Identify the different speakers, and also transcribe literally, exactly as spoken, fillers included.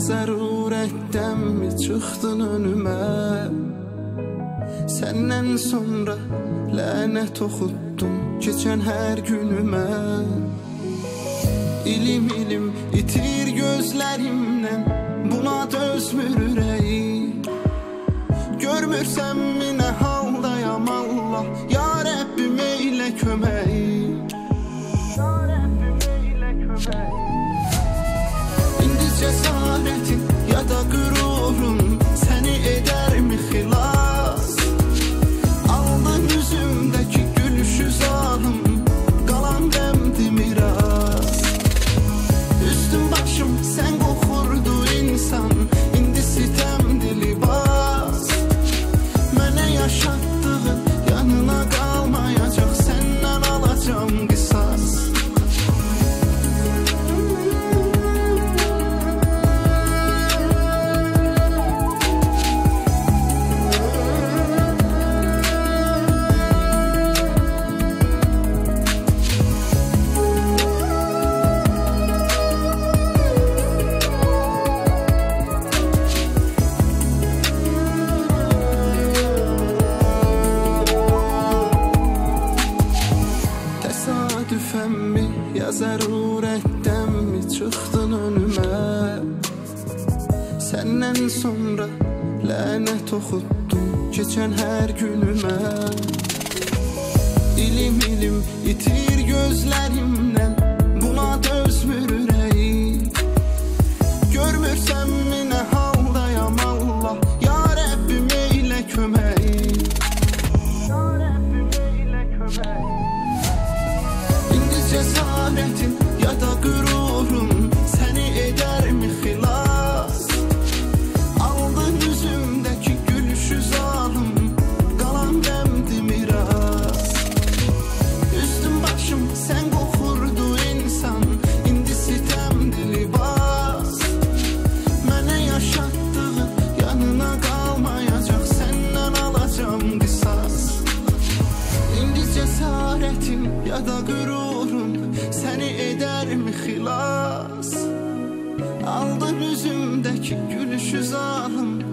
Speaker 1: zərurətdənmi çıxdın önümə? Səndən sonra lənət oxutdum keçən hər günümə. İlim ilim itir gözlərimdən, buna dözmür ürəyim. Görmürsənmi nə haldayam Allah, ya Rəbbim eylə köməyim. Ya Rəbbim eylə köməyim. İndi cəsarətin ya da qürurun səni edərmi xilas? Aldın üzümdəki gülüşü zalım, qalan qəmdi miras. Üstüm başım sən qoxurdu insan, indi sitəmdi libas. Mənə yaşatdığın yanına qalmayacaq, səndən alacam qisas. Təsadüfənmi, ya zərurətdənmi çıxdın önümə? Səndən sonra lənət oxutdum keçən hər günümə. İlim ilim itir gözlərimdən, buna dözmür ürəyim. Görmürsənmi nə haldayam Allah, ya Rəbbim eylə köməyim. Ya Rəbbim eylə köməyim. Cəsarətin ya da qürurun səni edərmi xilas? Aldın üzümdəki gülüşü zalım, qalan qəmdi miras. Üstüm başım sən qoxurdu insan, indi sitəmdi libas. Mənə yaşatdığın yanına qalmayacaq, səndən alacam qisas. İndi cəsarətin ya da qürurun səni edərmi xilas? Aldın üzümdəki gülüşü zalım,